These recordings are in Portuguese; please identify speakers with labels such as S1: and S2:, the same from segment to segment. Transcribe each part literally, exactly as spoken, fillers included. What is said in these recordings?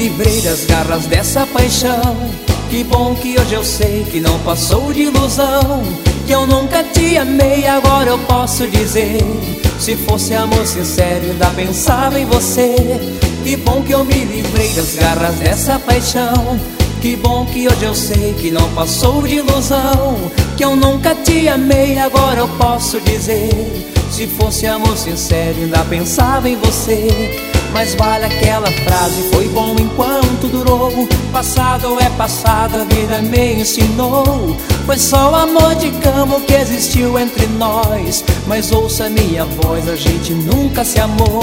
S1: livrei das garras dessa paixão. Que bom que hoje eu sei que não passou de ilusão, que eu nunca te amei, agora eu posso dizer. Se fosse amor sincero, ainda pensava em você. Que bom que eu me livrei das garras dessa paixão. Que bom que hoje eu sei que não passou de ilusão, que eu nunca te amei, agora eu posso dizer. Se fosse amor sincero, ainda pensava em você. Mas vale aquela frase, foi bom enquanto durou. Passado é passado, a vida me ensinou. Foi só o amor de cama que existiu entre nós. Mas ouça minha voz, a gente nunca se amou.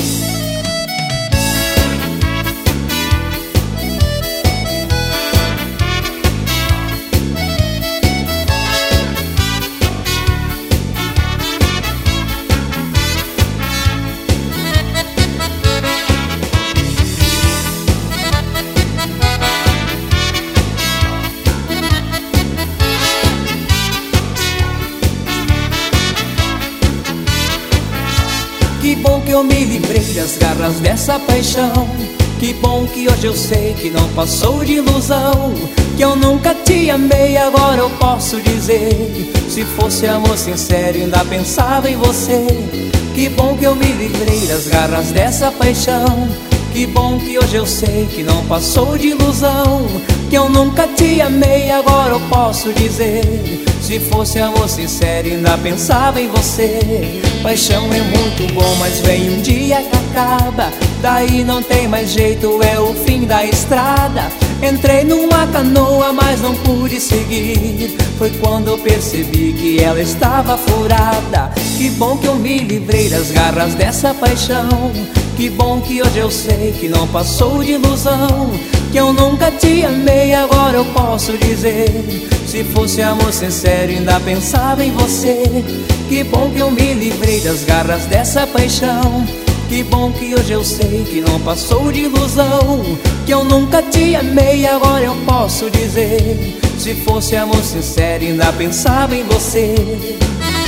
S1: Que bom que eu me livrei das garras dessa paixão. Que bom que hoje eu sei que não passou de ilusão, que eu nunca te amei, agora eu posso dizer. Se fosse amor sincero, ainda pensava em você. Que bom que eu me livrei das garras dessa paixão. Que bom que hoje eu sei que não passou de ilusão, que eu nunca te amei, agora eu posso dizer. Se fosse amor sincero, ainda pensava em você. Paixão é muito bom, mas vem um dia que acaba. Daí não tem mais jeito, é o fim da estrada. Entrei numa canoa, mas não pude seguir. Foi quando eu percebi que ela estava furada. Que bom que eu me livrei das garras dessa paixão. Que bom que hoje eu sei que não passou de ilusão, que eu nunca te amei, agora eu posso dizer. Se fosse amor sincero, ainda pensava em você. Que bom que eu me livrei das garras dessa paixão. Que bom que hoje eu sei que não passou de ilusão, que eu nunca te amei, agora eu posso dizer. Se fosse amor sincero, ainda pensava em você.